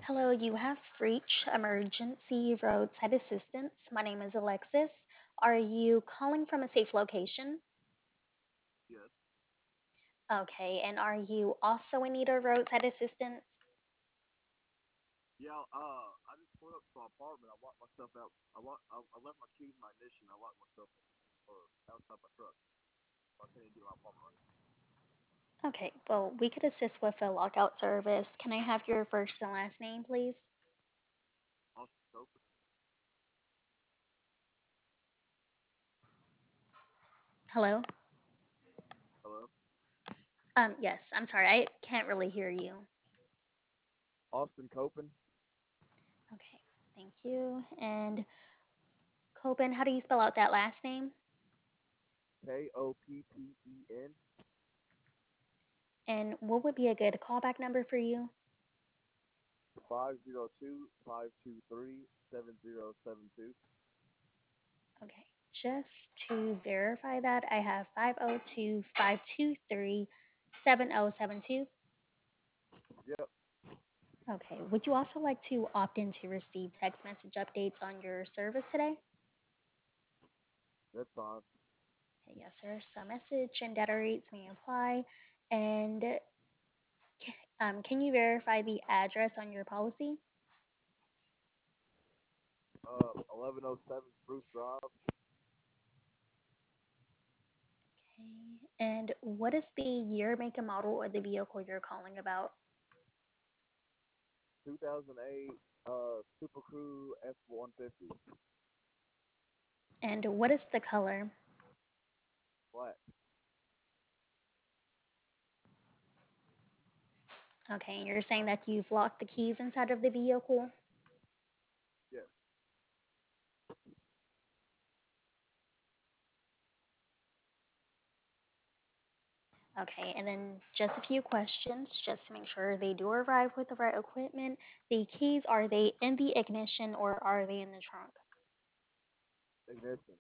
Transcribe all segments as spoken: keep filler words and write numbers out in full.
Hello, you have reached Emergency Roadside Assistance. My name is Alexis. Are you calling from a safe location? Yes. Okay, and are you also in need of roadside assistance? Yeah. Uh, I just pulled up to my apartment. I locked myself out. I locked. I, I left my keys in my ignition. I locked myself or outside my truck. So I can't even get to my apartment right now. Okay, well, we could assist with a lockout service. Can I have your first and last name, please? Austin Copeland. Hello? Hello. Um, yes, I'm sorry, I can't really hear you. Austin Copeland. Okay, thank you. And Copen, how do you spell out that last name? K O P P E N. And what would be a good callback number for you? Five zero two five two three seven zero seven two. Okay, just to verify that, I have five oh two, five two three, seven oh seven two. Yep. Okay, would you also like to opt in to receive text message updates on your service today? That's fine. Okay, yes, sir. So message and data rates may apply. And um, can you verify the address on your policy? Uh, eleven oh seven Spruce Drive. Okay, and what is the year, make, and model of the vehicle you're calling about? two thousand eight. Uh, Super Crew F one fifty. And what is the color? Black. Okay, and you're saying that you've locked the keys inside of the vehicle? Yes. Okay, and then just a few questions just to make sure they do arrive with the right equipment. The keys, are they in the ignition or are they in the trunk? Ignition.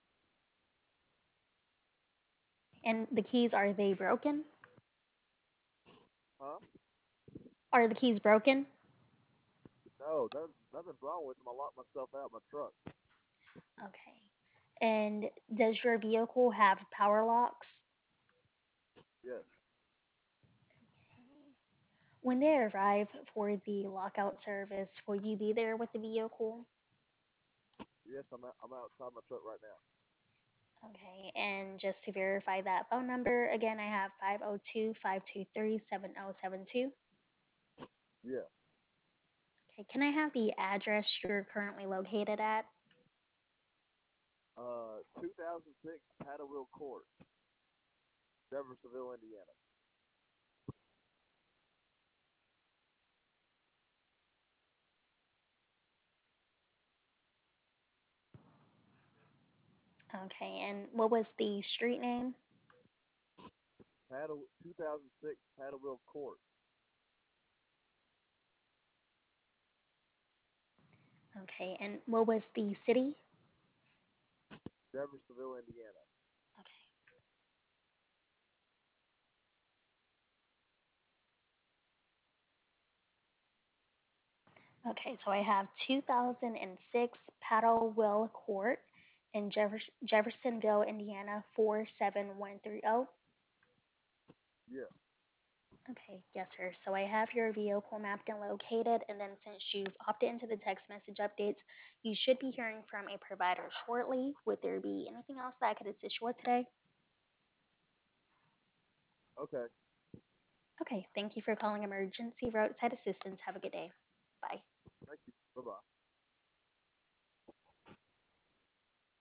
And the keys, are they broken? Huh? Are the keys broken? No, there's nothing wrong with them. I locked myself out of my truck. Okay. And does your vehicle have power locks? Yes. When they arrive for the lockout service, will you be there with the vehicle? Yes, I'm out, I'm outside my truck right now. Okay, and just to verify that phone number, again, I have five oh two, five two three, seven oh seven two. Yeah. Okay, can I have the address you're currently located at? Uh, two thousand six Paddle Wheel Court, Jeffersonville, Indiana. Okay, and what was the street name? Paddle two thousand six Paddle Wheel Court, Okay, and what was the city? Jeffersonville, Indiana. Okay. Okay, so I have two thousand six Paddle Wheel Court in Jeffer- Jeffersonville, Indiana, four seven one three zero. Yeah. Okay, yes, sir. So I have your vehicle mapped and located, and then since you've opted into the text message updates, you should be hearing from a provider shortly. Would there be anything else that I could assist you with today? Okay. Okay, thank you for calling Emergency Roadside Assistance. Have a good day. Bye. Thank you. Bye bye.